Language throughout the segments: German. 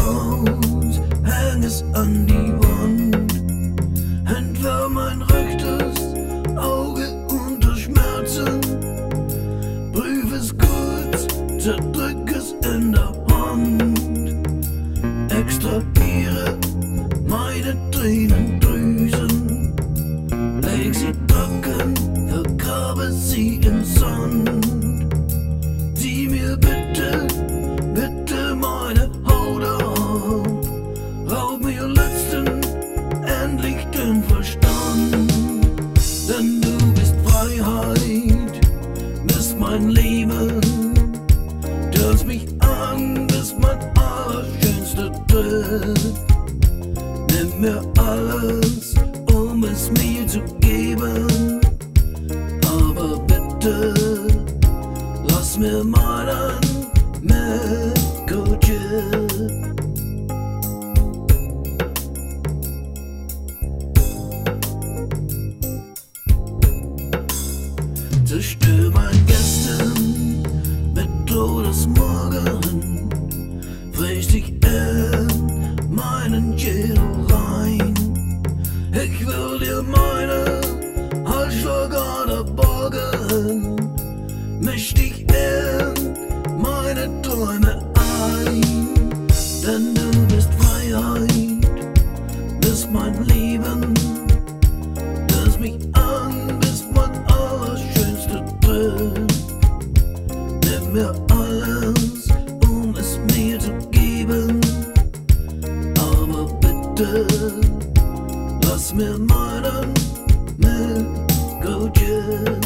aus, häng es an die Wand, entwirr mein rechtes Auge unter Schmerzen, prüf es kurz, zerdrück es in der Hand, extrahiere meine Tränendrüsen, leg sie trocken, vergrabe sie im Sand. Sieh mir bitte, bitte meine Haut ab, raub mir letzten endlich den Verstand, denn du bist Freiheit, bist mein Leben, törst mich an, bist mein allerschönster Tritt. Nimm mir alles, um es mir zu geben, aber bitte lass mir meinen Mittelchen. Zerstör mein Gestern mit Todesmorgen, frisch dich in meinen Schädel rein. Ich will dir meine Halsschlagader borgen, misch dich in meine Träume ein, denn du bist Freiheit, bist mein Leben, törst mich an, bist mein allerschönster Tritt. Nimm mir alles, um es mir zu geben, aber bitte lass mir meinen Mittelchen.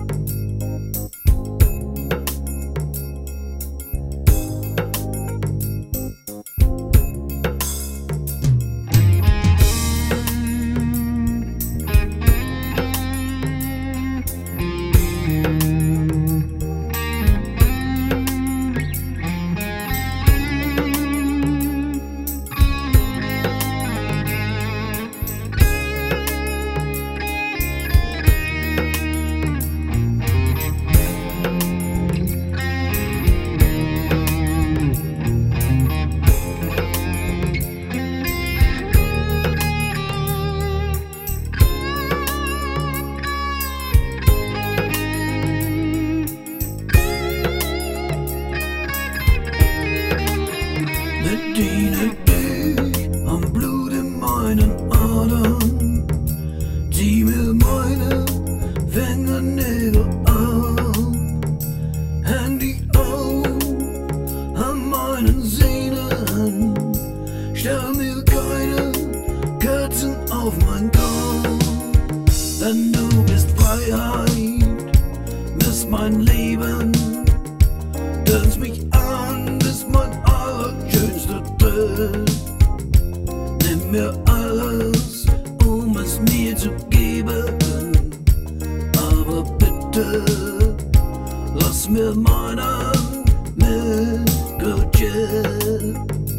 Bediene dich am Blut in meinen Adern, zieh mir meine Fingernägel ab, häng dich auf an meinen Sehnen, stell mir keine Kerzen auf mein Kopf, denn du bist Freiheit, bist mein Leben, törst mich an, bist mein allerschönster Tritt. Nimm mir alles, um es mir zu geben, aber bitte lass mir meinen Mittelchen.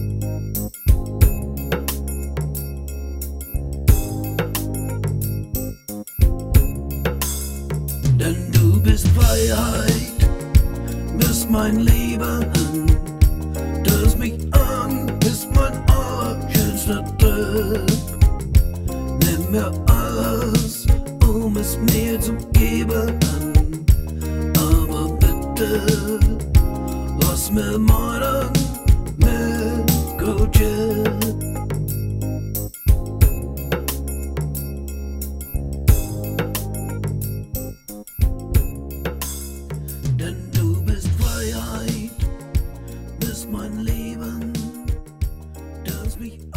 Denn du bist Freiheit, bist mein Leben, törst mich an, bist mein allerschönster Tritt. Nimm mir alles, um es mir zu geben, aber bitte lass mir meinen Mittelchen. Denn du bist Freiheit, bist mein Leben, törst mich